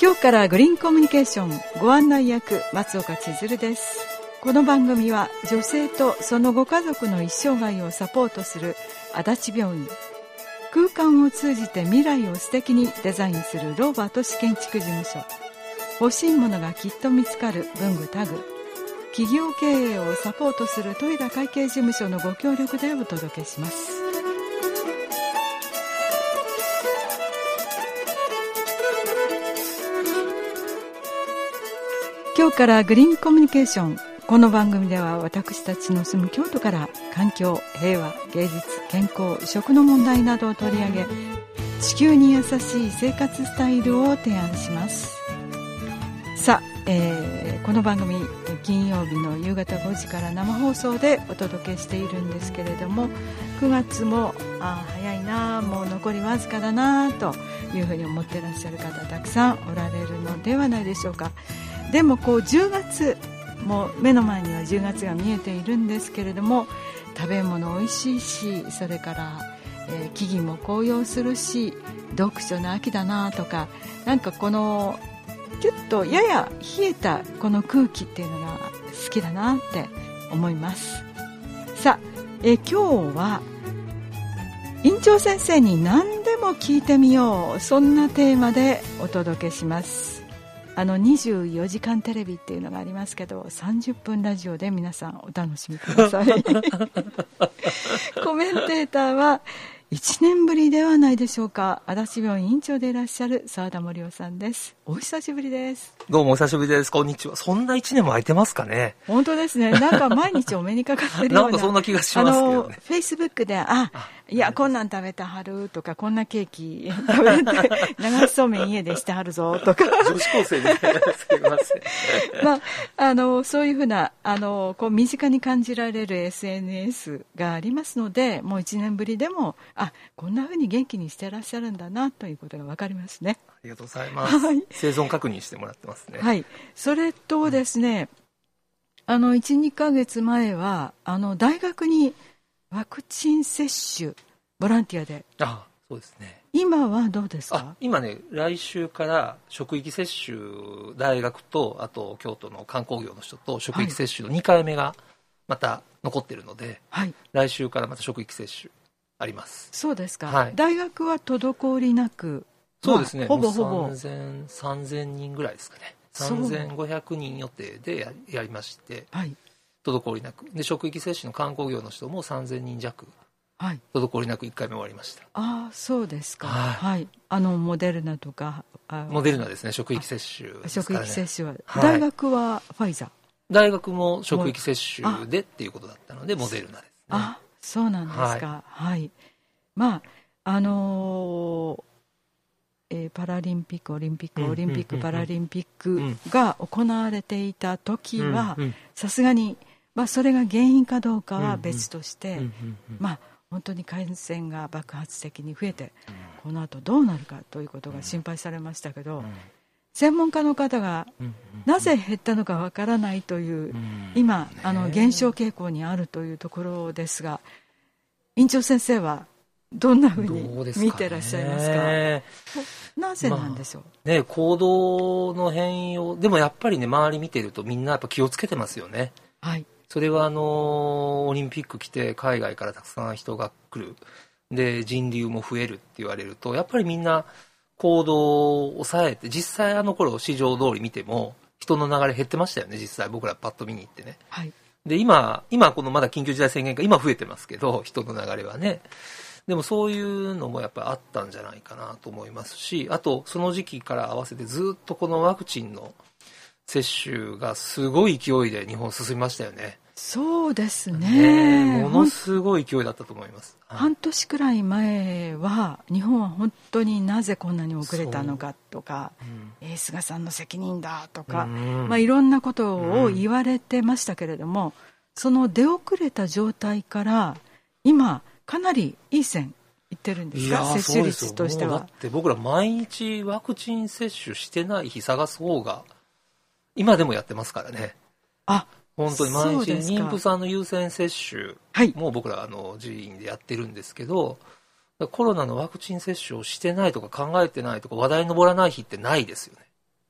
今日からグリーンコミュニケーションご案内役松岡千鶴です。この番組は女性とそのご家族の一生涯をサポートする足立病院、空間を通じて未来を素敵にデザインするローバート市建築事務所、欲しいものがきっと見つかる文具タグ、企業経営をサポートする戸田会計事務所のご協力でお届けします。今日からグリーンコミュニケーション。この番組では私たちの住む京都から環境、平和、芸術、健康、食の問題などを取り上げ、地球に優しい生活スタイルを提案します。さあ、この番組金曜日の夕方5時から生放送でお届けしているんですけれども、9月も早いな、もう残りわずかだなというふうに思っていらっしゃる方たくさんおられるのではないでしょうか。でも10月もう目の前には10月が見えているんですけれども、食べ物おいしいし、それから、木々も紅葉するし、読書の秋だなとか、なんかこのキュッとやや冷えたこの空気っていうのが好きだなって思います。さあ、今日は院長先生に何でも聞いてみよう、そんなテーマでお届けします。24時間テレビっていうのがありますけど、30分ラジオで皆さんお楽しみください。コメンテーターは1年ぶりではないでしょうか。足立病院院長でいらっしゃる澤田森夫さんです。お久しぶりです。 どうもお久しぶりです。こんにちは。そんな1年も空いてますかね。 本当ですね。なんか毎日お目にかかってるようななんかそんな気がしますけどね。 フェイスブックでいやこんなん食べたはるとか、こんなケーキ食べて流しそうめん家でしてはるぞとか女子高生みたいなすいません。 そういうふうな身近に感じられる SNS がありますので、もう1年ぶりでもこんなふうに元気にしてらっしゃるんだなということが分かりますね。 ありがとうございます、はい、生存確認してもらってますね。 はい。それとですね、1、2ヶ月前は大学にワクチン接種ボランティアで。 そうですね。 今はどうですか？ 今ね、来週から職域接種、大学とあと京都の観光業の人と職域接種の2回目がまた残ってるので、はい、来週からまた職域接種あります。 そうですか、 はい、 大学は滞りなく。 そうですね、 ほぼほぼ 3000人ぐらいですかね。3500人予定で やりまして、はい、滞りなくで、職域接種の観光業の人も3000人弱、はい、滞りなく1回目終わりました。 そうですか。はい、モデルナとか。 モデルナですね、職域接種ですからね。 職域接種は、大学はファイザー。 大学も職域接種でっていうことだったのでモデルナですね。 そうなんですか。はい、パラリンピック、オリンピック、オリンピック、パラリンピックが行われていた時はさすがに、それが原因かどうかは別として、本当に感染が爆発的に増えて、この後どうなるかということが心配されましたけど、専門家の方がなぜ減ったのかわからないという、今減少傾向にあるというところですが、院長先生はどんなふうに見てらっしゃいますか？なぜなんでしょう。 行動の変容でもやっぱりね、周り見てるとみんなやっぱ気をつけてますよね。はい。それはオリンピック来て海外からたくさん人が来る、で人流も増えるって言われると、やっぱりみんな行動を抑えて、実際頃市場通り見ても人の流れ減ってましたよね。実際僕らパッと見に行ってね。はい。で今このまだ緊急事態宣言下、今増えてますけど、人の流れはね。でもそういうのもやっぱりあったんじゃないかなと思いますし、あとその時期から合わせてずっとこのワクチンの接種がすごい勢いで日本進みましたよね。 そうですね。 ものすごい勢いだったと思います。 半年くらい前は日本は本当になぜこんなに遅れたのかとか、菅さんの責任だとか、いろんなことを言われてましたけれども、その出遅れた状態から今かなりいい線いってるんですか？接種率としては。 だって僕ら毎日ワクチン接種してない日探す方が今でもやってますからね。本当に毎日妊婦さんの優先接種も僕ら自院でやってるんですけど、コロナのワクチン接種をしてないとか考えてないとか話題に上らない日ってないですよね。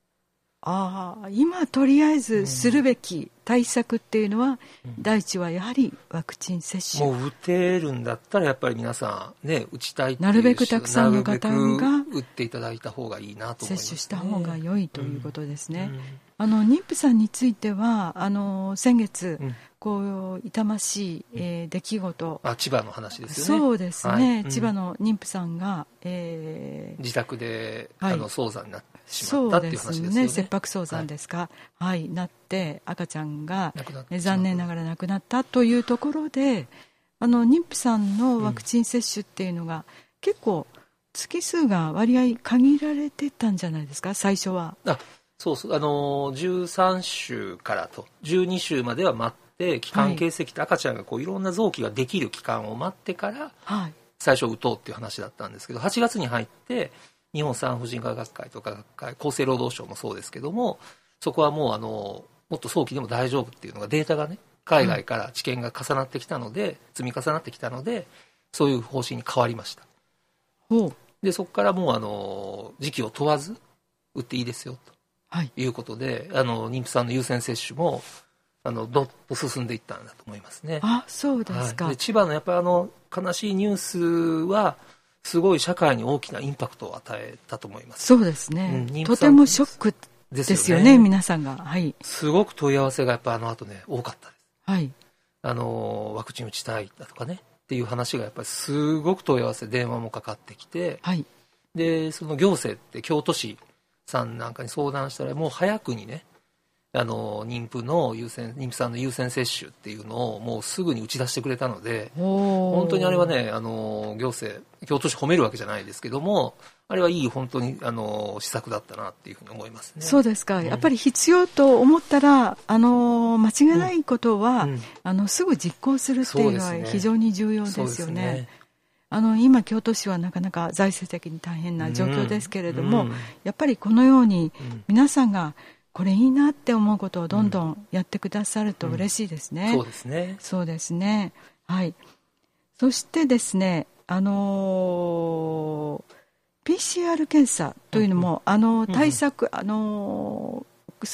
今とりあえずするべき対策っていうのは、第一はやはりワクチン接種。 もう打てるんだったらやっぱり皆さんね、打ちたいっていう、 なるべくたくさんの方が打っていただいた方がいいなと思いますね。 接種した方が良いということですね。妊婦さんについては先月、こう痛ましい、出来事、 千葉の話ですよね。 そうですね、千葉の妊婦さんが、 自宅で、早産になってしまったっていう話ですよね。 切迫早産ですか、なって赤ちゃんが残念ながら亡くなったというところで、妊婦さんのワクチン接種っていうのが、結構月数が割合限られてたんじゃないですか、最初は。 そうそう、13週からと12週までは待って、期間形成期って赤ちゃんがこういろんな臓器ができる期間を待ってから、最初打とうっていう話だったんですけど、8月に入って日本産婦人科学会とか学会、厚生労働省もそうですけども、そこはもうもっと早期でも大丈夫っていうのがデータがね、海外から知見が重なってきたので、積み重なってきたので、そういう方針に変わりました。でそこからもう時期を問わず打っていいですよということで、妊婦さんの優先接種もどっと進んでいったんだと思いますね。 そうですか。 で千葉のやっぱり悲しいニュースはすごい社会に大きなインパクトを与えたと思います。 そうですね、とてもショックですよね、皆さんが。 すごく問い合わせがやっぱ後ね多かったです。ワクチン打ちたいだとかねっていう話がやっぱりすごく問い合わせ、電話もかかってきて、でその行政って京都市さんなんかに相談したら、もう早くにね、妊婦さんの優先接種っていうのをもうすぐに打ち出してくれたので、本当にあれはね、行政京都市褒めるわけじゃないですけども、あれはいい本当に施策だったなっていうふうに思いますね。 そうですか、やっぱり必要と思ったら間違いないことは、すぐ実行するっていうのは非常に重要ですよね。今京都市はなかなか財政的に大変な状況ですけれども、やっぱりこのように皆さんがこれいいなって思うことをどんどんやってくださると嬉しいですね。 そうですね。 そうですね。そしてですね、PCR 検査というのも、対策、その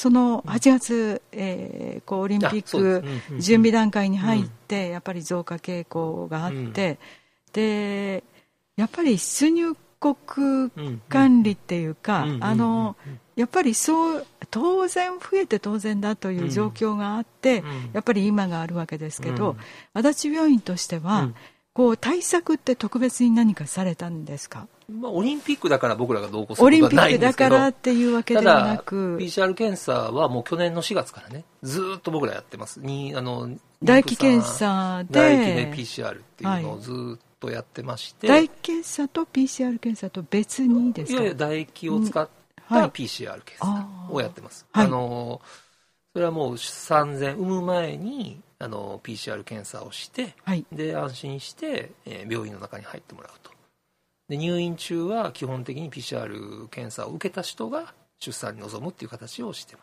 8月、オリンピック準備段階に入って、やっぱり増加傾向があって、でやっぱり出入国管理っていうか、やっぱり当然増えて当然だという状況があって、やっぱり今があるわけですけど、足立病院としては、こう対策って特別に何かされたんですか？ オリンピックだから僕らが同行することはないんですけど、 オリンピックだからっていうわけではなく、 ただ PCR 検査はもう去年の4月からね、ずっと僕らやってます。 唾液検査で唾液で PCR っていうのをずっとやってまして、 唾液検査と PCR 検査と別にですか？ いやいや、唾液を使った PCR 検査をやってます。それはもう産む前にPCR 検査をして、で安心して、病院の中に入ってもらうと。で入院中は基本的に PCR 検査を受けた人が出産に臨むっていう形をしています。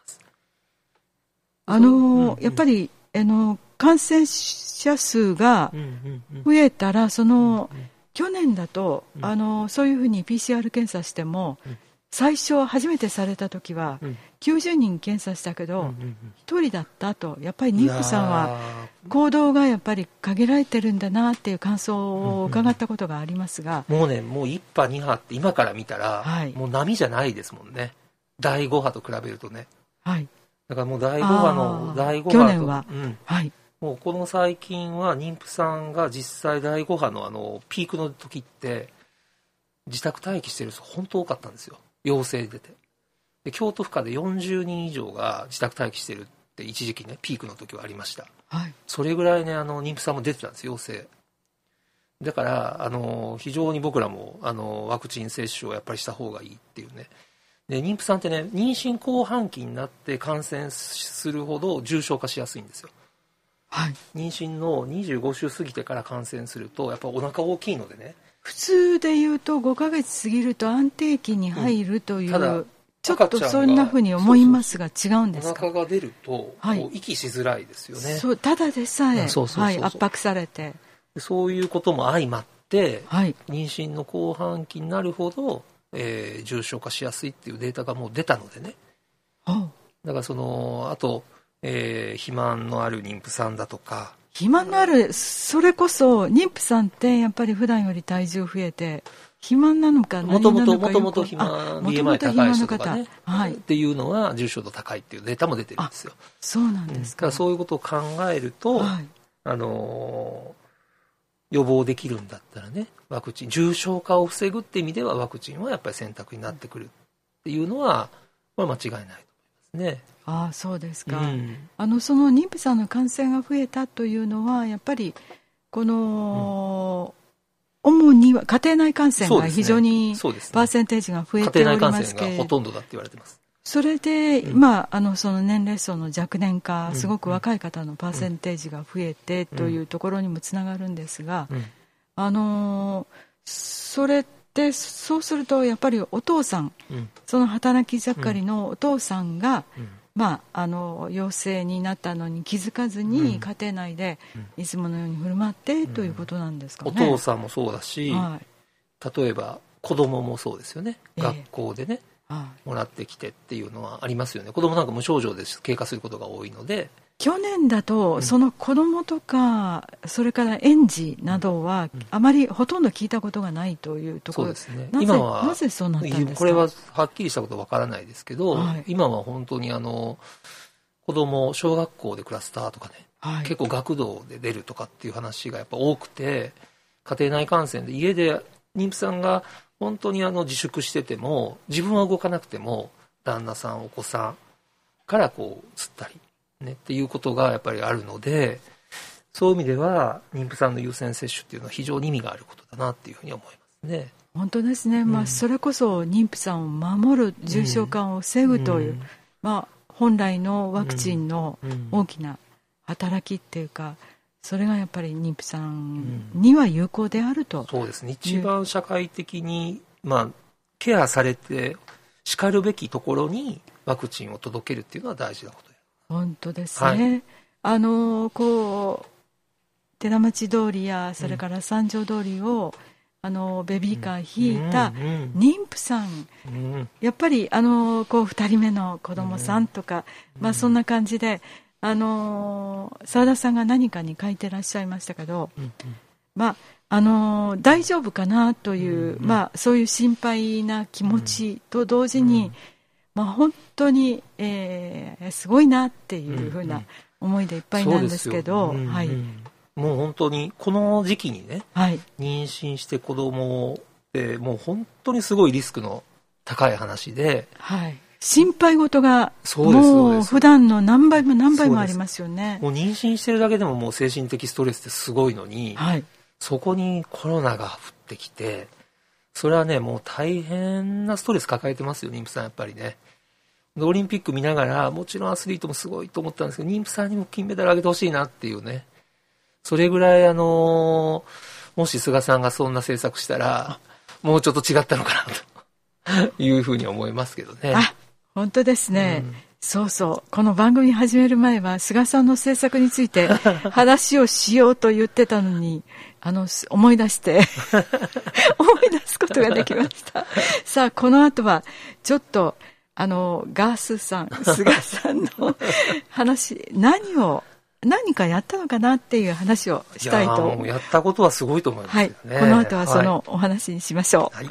やっぱり感染者数が増えたら、去年だと、そういうふうに PCR 検査しても、最初初めてされた時は90人検査したけど1人だったと、やっぱり妊婦さんは行動がやっぱり限られてるんだなっていう感想を伺ったことがありますが、 もう1波2波って今から見たら、もう波じゃないですもんね、第5波と比べるとね。だからもう第5波去年は、 もうこの最近は妊婦さんが実際第5波のピークの時って自宅待機してる人本当多かったんですよ。陽性出て、で京都府下で40人以上が自宅待機してるって一時期ね、ピークの時はありました。それぐらいね、妊婦さんも出てたんですよ、陽性だから。非常に僕らもワクチン接種をやっぱりした方がいいっていうね。で妊婦さんってね、妊娠後半期になって感染するほど重症化しやすいんですよ。妊娠の25週過ぎてから感染するとやっぱお腹大きいのでね、 普通でいうと5ヶ月過ぎると安定期に入るという、 ただちょっとそんなふうに思いますが、違うんですか？ お腹が出ると、息しづらいですよね。 ただでさえ圧迫されて、 そういうことも相まって、妊娠の後半期になるほど、重症化しやすいっていうデータがもう出たのでね、 だからあと、肥満のある妊婦さんだとか。 肥満のある、それこそ妊婦さんってやっぱり普段より体重増えて肥満なのか何なのかもともと肥満 BMI 高い人とかね、 はい、 っていうのは重症度高いっていうデータも出てるんですよ。 そうなんですか。 だからそういうことを考えると、はい、予防できるんだったらね、ワクチン、重症化を防ぐって意味ではワクチンはやっぱり選択になってくるっていうのは、これは間違いないと思いますね。 ああ、そうですか。その妊婦さんの感染が増えたというのはやっぱりこの、主には家庭内感染が非常にパーセンテージが増えておりますけれど、 家庭内感染がほとんどだって言われてます。 それで、その年齢層の若年化、すごく若い方のパーセンテージが増えてというところにもつながるんですが、それってそうするとやっぱりお父さん、その働き盛りのお父さんが、陽性になったのに気づかずに家庭内でいつものように振る舞ってということなんですかね。 お父さんもそうだし、例えば子供もそうですよね。学校でね、もらってきてっていうのはありますよね。子供なんか無症状で経過することが多いので。 去年だとその子供とか、それから園児などはあまりほとんど聞いたことがないというところ。 そうですね。 なぜそうなったんですか。 これははっきりしたことはわからないですけど、今は本当に子供、小学校でクラスターとかね、結構学童で出るとかっていう話がやっぱ多くて、家庭内感染で家で妊婦さんが本当に自粛してても、自分は動かなくても旦那さん、お子さんからこう移ったりねっていうことがやっぱりあるので、そういう意味では妊婦さんの優先接種っていうのは非常に意味があることだなっていうふうに思いますね。 本当ですね。それこそ妊婦さんを守る、重症化を防ぐという、本来のワクチンの大きな働きっていうか、それがやっぱり妊婦さんには有効であると。 そうですね。一番社会的に、ケアされてしかるべきところにワクチンを届けるっていうのは大事なことです。 本当ですね。寺町通りやそれから三条通りをベビーカー引いた妊婦さん、やっぱり2人目の子供さんとか、そんな感じで澤田さんが何かに書いてらっしゃいましたけど、大丈夫かなという、そういう心配な気持ちと同時に、本当に、すごいなっていうふうな思いでいっぱいなんですけど、 もう本当にこの時期にね、妊娠して子供ってもう本当にすごいリスクの高い話で、 心配事がもう普段の何倍も何倍もありますよね。 もう妊娠してるだけでももう精神的ストレスってすごいのに、そこにコロナが降ってきて、それはねもう大変なストレス抱えてますよ、妊婦さんやっぱりね。オリンピック見ながらもちろんアスリートもすごいと思ったんですけど、妊婦さんにも金メダルあげてほしいなっていうね。それぐらいもし菅さんがそんな政策したらもうちょっと違ったのかなというふうに思いますけどね。 本当ですね。そうそう。この番組始める前は菅さんの政策について話をしようと言ってたのに、思い出して思い出すことができました。さあ、この後はちょっとガースさん、菅さんの話、何かやったのかなっていう話をしたいと。 もうやったことはすごいと思いますよね。 この後はそのお話にしましょう。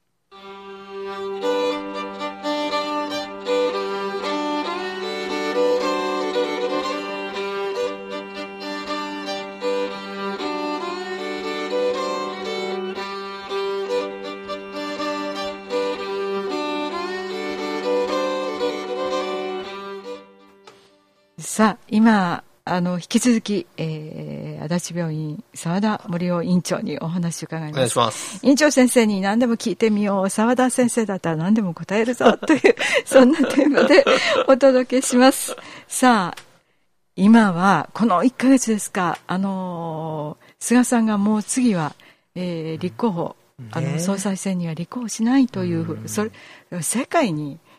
さあ、今引き続き、足立病院澤田森夫院長にお話を伺います。 お願いします。 院長先生に何でも聞いてみよう、澤田先生だったら何でも答えるぞというそんなテーマでお届けします。さあ、今はこの1ヶ月ですか、菅さんがもう次は、立候補、総裁選には立候補しないという、それ世界に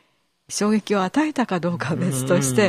衝撃を与えたかどうかは別として、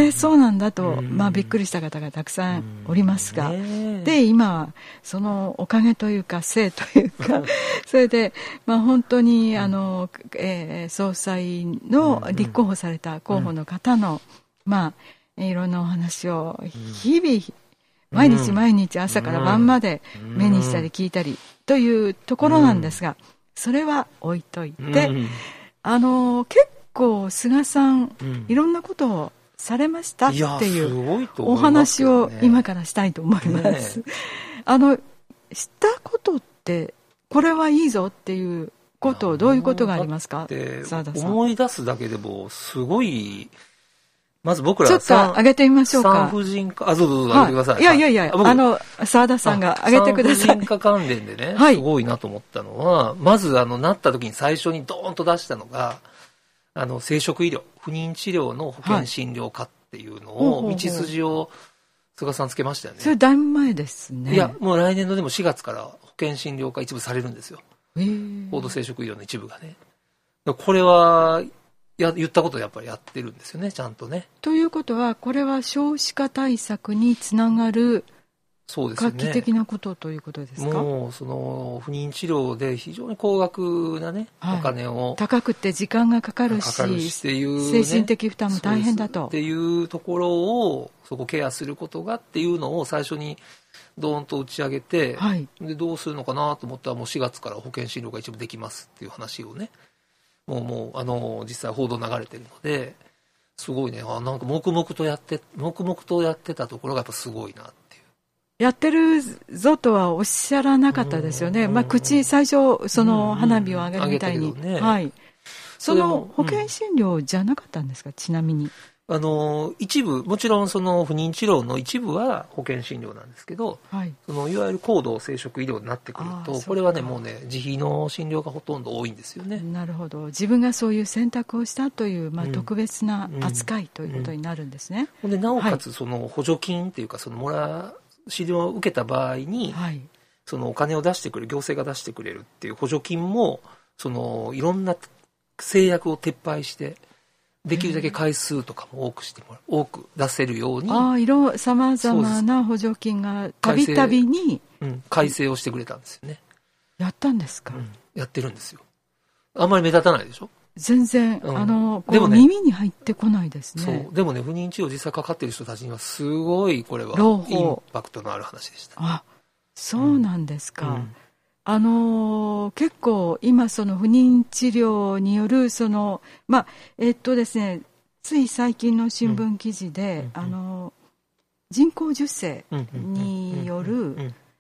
そうなんだと、びっくりした方がたくさんおりますが、で今はそのおかげというかせいというかそれで、本当に総裁の立候補された候補の方の、いろんなお話を日々毎日毎日朝から晩まで目にしたり聞いたりというところなんですが、それは置いといて、結構菅さん、いろんなことをされましたっていうお話を今からしたいと思います。したことってこれはいいぞっていうことをどういうことがありますか？澤田さん。 思い出すだけでもすごい。まず僕らちょっと上げてみましょうか。 産婦人科、どうぞ上げてください。 いや、澤田さんが上げてください。 産婦人科関連でね、すごいなと思ったのは、まずなった時に最初にドーンと出したのが、生殖医療、不妊治療の保険診療科っていうのを、道筋を菅さんつけましたよね。 それだいぶ前ですね。 いや、もう来年のでも4月から保険診療科一部されるんですよ。高度生殖医療の一部がね。これは、言ったことをやっぱりやってるんですよね、ちゃんとね。 ということは、これは少子化対策につながる画期的なことということですか？ もうその不妊治療で非常に高額なね、お金を高くて時間がかかるしっていう、 精神的負担も大変だとっていうところをそこケアすることがっていうのを最初にドーンと打ち上げて、でどうするのかなと思ったらもう4月から保険診療が一部できますっていう話をね、もう実際報道流れてるので、すごいね、なんか黙々とやってたところがやっぱすごいなっていう。 やってるぞとはおっしゃらなかったですよね。最初その花火を上げるみたいに、その保険診療じゃなかったんですか？ちなみに。 一部、もちろんその不妊治療の一部は保険診療なんですけど、いわゆる高度生殖医療になってくると、これはね、もうね、自費の診療がほとんど多いんですよね。 なるほど。自分がそういう選択をしたという、特別な扱いということになるんですね。 でなおかつ、その補助金っていうか、その治療を受けた場合に、そのお金を出してくれる、行政が出してくれるっていう補助金も、そのいろんな制約を撤廃して、できるだけ回数とかも多く出せるように、 さまざまな補助金がたびたびに改正をしてくれたんですよね。 やったんですか？ やってるんですよ。あんまり目立たないでしょ？ 全然、でもね、耳に入ってこないですね。 そう。でもね、不妊治療実際かかってる人たちにはすごいこれはインパクトのある話でした。 そうなんですか。結構今その不妊治療によるですね、つい最近の新聞記事で、人工授精による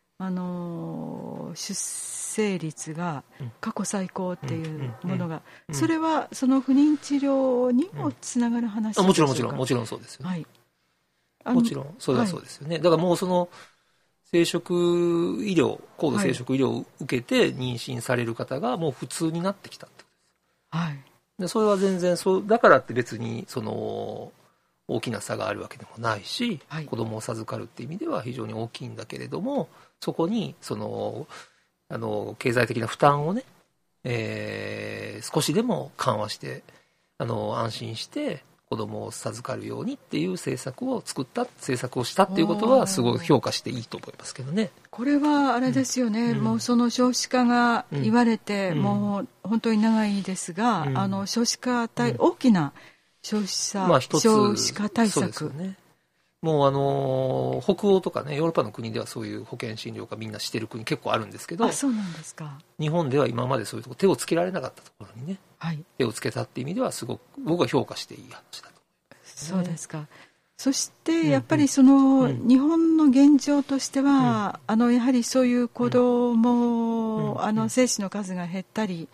出生率が過去最高っていうものが、それはその不妊治療にもつながる話でしょうか？ もちろんそうですよ。もちろんそれはそうですよね。だからもうその生殖医療、高度生殖医療を受けて妊娠される方がもう普通になってきたってことです。でそれは全然だからって別にその大きな差があるわけでもないし、子供を授かるっていう意味では非常に大きいんだけれども、そこにその経済的な負担をね、少しでも緩和して安心して子供を授かるようにっていう政策をしたっていうことはすごい評価していいと思いますけどね。 これはあれですよね、もうその少子化が言われて、もう本当に長いですが、少子化大きな少子化対策、 そうですよね。もう北欧とかね、ヨーロッパの国ではそういう保険診療がみんなしてる国結構あるんですけど、 そうなんですか。 日本では今までそういうとこ手をつけられなかったところにね、手をつけたっていう意味ではすごく僕は評価していい話だと思います、 そうですか。そしてやっぱりその日本の現状としては、やはりそういう子供、精子の数が減ったり、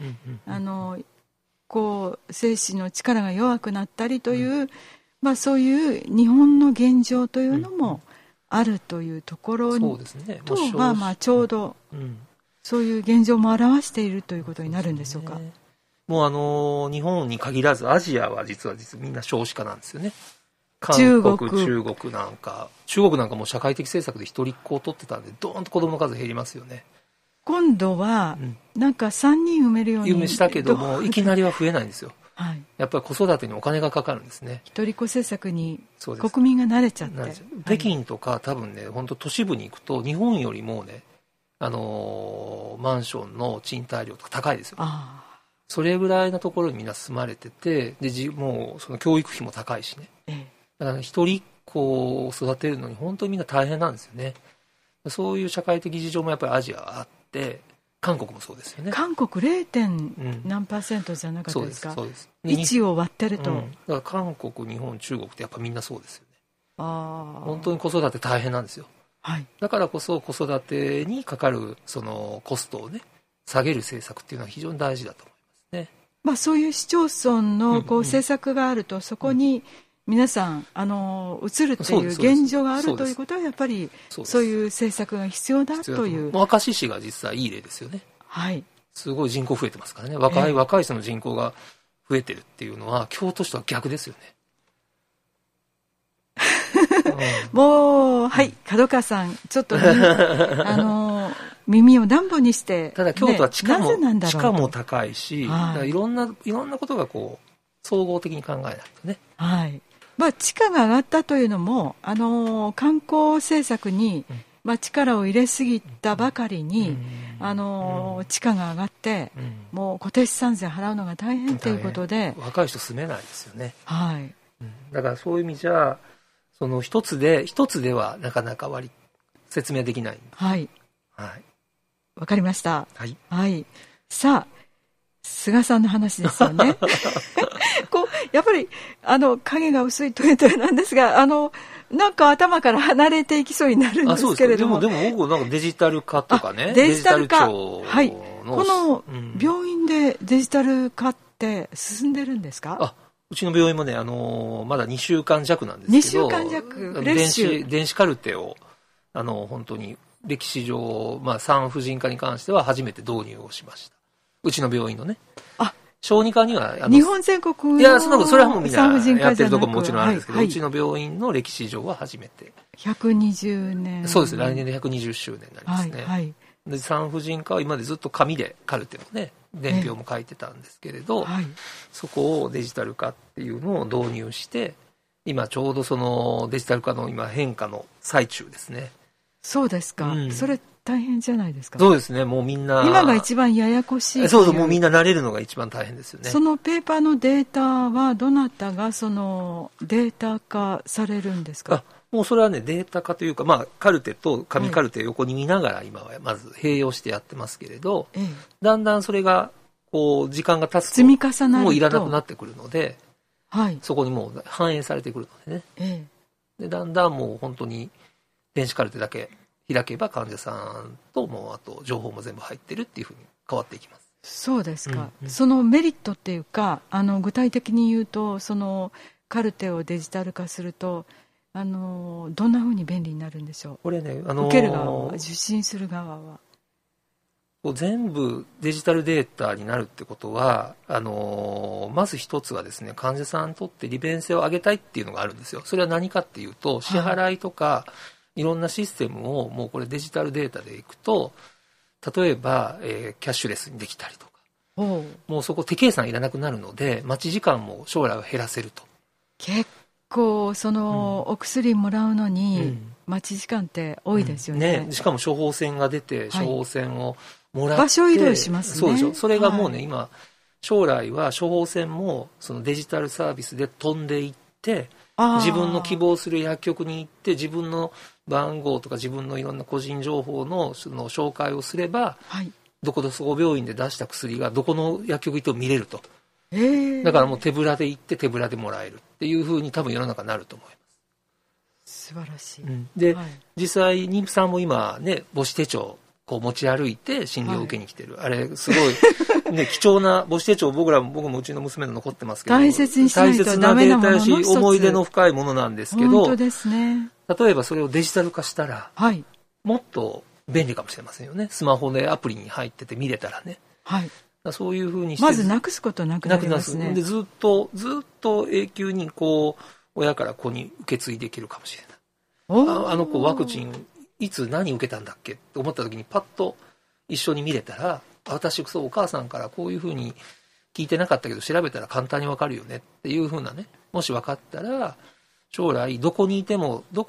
精子の力が弱くなったりという、そういう日本の現状というのもあるというところに、とちょうどそういう現状も表しているということになるんでしょうか。 もう日本に限らずアジアは実はみんな少子化なんですよね。韓国、中国なんかもう社会的政策で一人っ子を取ってたんで、どーんと子供の数減りますよね。 今度はなんか3人産めるようにしたけどもいきなりは増えないんですよ。 はい、 やっぱり子育てにお金がかかるんですね。 一人っ子政策に国民が慣れちゃって、 北京とか多分ね、本当都市部に行くと日本よりもね、マンションの賃貸料とか高いですよ。それぐらいのところにみんな住まれてて、でもうその教育費も高いしね、だから、ね、一人っ子を育てるのに本当にみんな大変なんですよね。そういう社会的事情もやっぱりアジアはあって、韓国もそうですよね。 韓国 0. 何%じゃなかったですか。 そうです。 1を割ってると、 だから韓国、日本、中国ってやっぱみんなそうですよね。本当に子育て大変なんですよ。 はい、 だからこそ子育てにかかるそのコストをね下げる政策っていうのは非常に大事だと思いますね。 そういう市町村の政策があると、そこに皆さん移るっていう現状があるということは、やっぱりそういう政策が必要だという。 明石市が実際いい例ですよね。 はい、 すごい人口増えてますからね。若い人の人口が増えてるっていうのは京都市とは逆ですよね。 もう、はい、門川さん、ちょっと、耳を暖房にして、 ただ京都は地価も高いし、いろんなことがこう総合的に考えないとね。 はい。地価が上がったというのも、観光政策に、力を入れすぎたばかりに、地価が上がって、もう固定資産税払うのが大変ということで、 若い人住めないですよね。 はい。 だからそういう意味じゃ、その一つではなかなか説明できない。 はい。はい。わかりました。 はい。 はい。さあ、菅さんの話ですよね。やっぱり、影が薄いトレトレなんですが、なんか頭から離れていきそうになるんですけれども。 でも僕なんかデジタル化とかね。 デジタル化。はい。この病院でデジタル化って進んでるんですか？ うちの病院もね、まだ2週間弱なんですけど、 2週間弱電子カルテを、本当に歴史上、産婦人科に関しては初めて導入をしました。うちの病院のね。小児科には、 日本全国のいや、それはもうみんなやってるところももちろんあるんですけど、うちの病院の歴史上は初めて。 120年。 そうです。来年で120周年になりますね。 はい。 で産婦人科は今までずっと紙でカルテをね、伝票も書いてたんですけれど、そこをデジタル化っていうのを導入して、今ちょうどそのデジタル化の今変化の最中ですね。 そうですか。それ大変じゃないですか。 そうですね。もうみんな今が一番ややこしい。 そう、もうみんな慣れるのが一番大変ですよね。 そのペーパーのデータはどなたがそのデータ化されるんですか？ もうそれはね、データ化というか、カルテと紙カルテを横に見ながら今はまず併用してやってますけれど、だんだんそれがこう時間が経つと積み重なるともういらなくなってくるので、 はい、 そこにもう反映されてくるのでね、でだんだんもう本当に電子カルテだけ開けば患者さんともうあと情報も全部入ってるっていうふうに変わっていきます。 そうですか、そのメリットっていうか具体的に言うと、そのカルテをデジタル化するとどんなふうに便利になるんでしょう？ これね、 受ける側は、受診する側は全部デジタルデータになるってことはまず一つはですね、患者さんにとって利便性を上げたいっていうのがあるんですよ。それは何かっていうと、支払いとか、いろんなシステムをもうこれデジタルデータでいくと、例えば、キャッシュレスにできたりとか、もうそこ手計算いらなくなるので待ち時間も将来は減らせると。 結構その、お薬もらうのに待ち時間って多いですよね。 しかも処方箋が出て、処方箋をもらって、 場所移動しますね。 そうでしょ。それがもうね、今将来は処方箋もそのデジタルサービスで飛んでいって、自分の希望する薬局に行って自分の番号とか自分のいろんな個人情報のその紹介をすれば、どこ病院で出した薬がどこの薬局行っても見れると。だからもう手ぶらで行って手ぶらでもらえるっていうふうに多分世の中になると思います。 素晴らしい。 で、実際妊婦さんも今ね、母子手帳こう持ち歩いて診療を受けに来てる、あれすごい、ね、貴重な母子手帳、僕もうちの娘の残ってますけど、 大切にしないとダメなものの一つ、 大切なデータやし思い出の深いものなんですけど、 本当ですね。 例えばそれをデジタル化したら、もっと便利かもしれませんよね。スマホでアプリに入ってて見れたらね、そういうふうにしてまずなくすことなくなりますね。 でずっと永久にこう親から子に受け継いでいけるかもしれない。あの子ワクチンいつ何受けたんだっけって思った時にパッと一緒に見れたら、私そうお母さんからこういうふうに聞いてなかったけど調べたら簡単にわかるよねっていう風なね、もし分かったら将来どこにいても例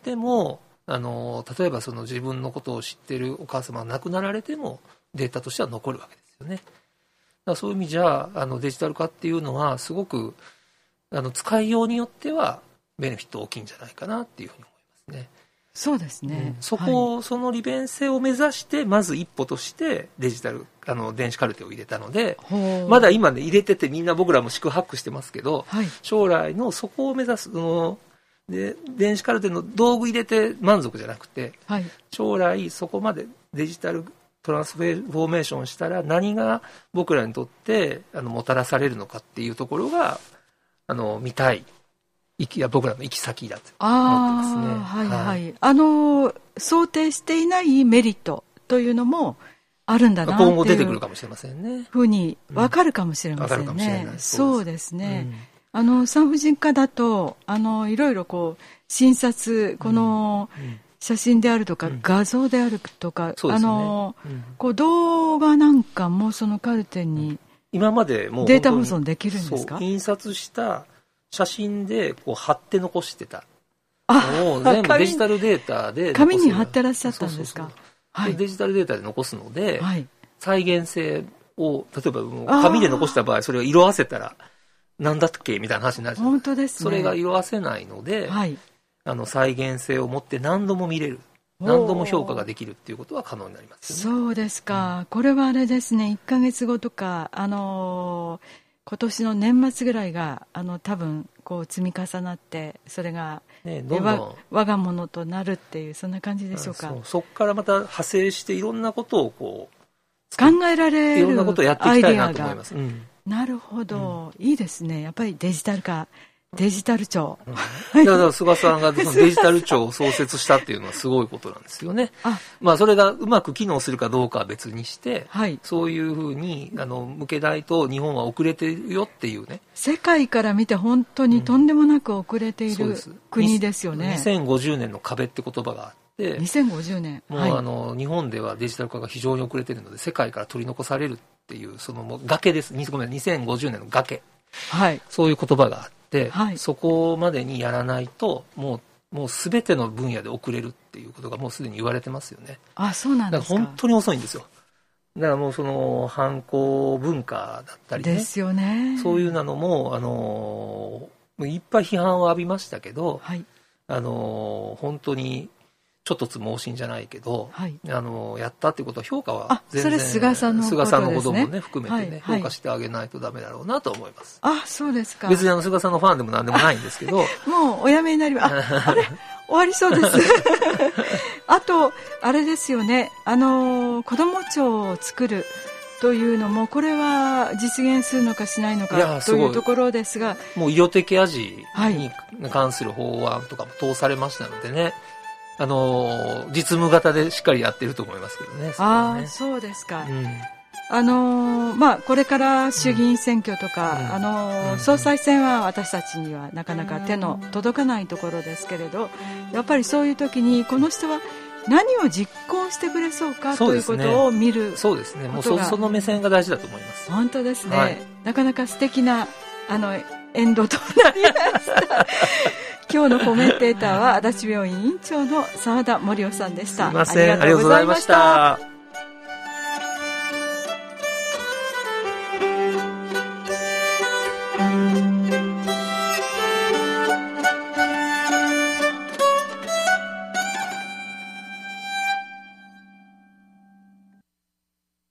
えばその自分のことを知ってるお母様が亡くなられてもデータとしては残るわけですよね。だからそういう意味じゃデジタル化っていうのはすごく使いようによってはベネフィット大きいんじゃないかなっていうふうに思いますね。 そうですね、 その利便性を目指してまず一歩としてデジタル電子カルテを入れたので、まだ今ね入れててみんな僕らも四苦八苦してますけど、将来のそこを目指すで電子カルテの道具入れて満足じゃなくて、将来そこまでデジタルトランスフォーメーションしたら何が僕らにとってもたらされるのかっていうところが見たい僕らの行き先だと思ってますね。 想定していないメリットというのもあるんだなっていう、 今後出てくるかもしれませんね。 ふうに分かるかもしれませんね。そうですね。産婦人科だといろいろこう診察、この写真であるとか、画像であるとか、こう動画なんかもそのカルテに今までもうデータ保存できるんですか？ 印刷した写真でこう貼って残してたのを全部デジタルデータで紙に貼ってらっしゃったんですか？ デジタルデータで残すので、再現性を例えばもう紙で残した場合それを色あせたら何だっけみたいな話になるじゃないですか。 本当ですね。 それが色あせないので、再現性を持って何度も見れる、何度も評価ができるっていうことは可能になりますよね。 そうですか、これはあれですね、1ヶ月後とか今年の年末ぐらいが多分こう積み重なってそれが、どんどん我が物となるっていうそんな感じでしょうか。 そこからまた派生していろんなことをこう考えられるいろんなことをやっていきたいなと思います。 なるほど、いいですね。やっぱりデジタル化、デジタル庁、 だから菅さんがそのデジタル庁を創設したっていうのはすごいことなんですよね。それがうまく機能するかどうかは別にして、そういうふうに向けないと日本は遅れてるよっていうね。 世界から見て本当にとんでもなく遅れている国ですよね。 2050年の壁って言葉があって、 2050年もう日本ではデジタル化が非常に遅れているので世界から取り残されるっていうそのもう崖です。2050年の崖、そういう言葉があって、そこまでにやらないともう全ての分野で遅れるっていうことがもうすでに言われてますよね。 そうなんですか。 だから本当に遅いんですよ。だからもうその犯行文化だったりね、 ですよね。そういうのもいっぱい批判を浴びましたけど、本当にちょっとつ盲信じゃないけど、やったっていうことは評価は全然、 それ菅さんのことですね。菅さんのこともね含めてね、評価してあげないとダメだろうなと思います。 そうですか。 別に菅さんのファンでも何でもないんですけどもうおやめになります。あれ終わりそうですあとあれですよね、子ども庁を作るというのもこれは実現するのかしないのかというところですが、 もう医療的味に関する法案とかも通されましたのでね、実務型でしっかりやってると思いますけどね。 そうですか。これから衆議院選挙とか、総裁選は私たちにはなかなか手の届かないところですけれど、やっぱりそういう時にこの人は何を実行してくれそうかということを見る。 そうですね。もうその目線が大事だと思います。 本当ですね。なかなか素敵なエンドとなりました今日のコメンテーターは足立病院院長の澤田守夫さんでした。 すいません、ありがとうございました。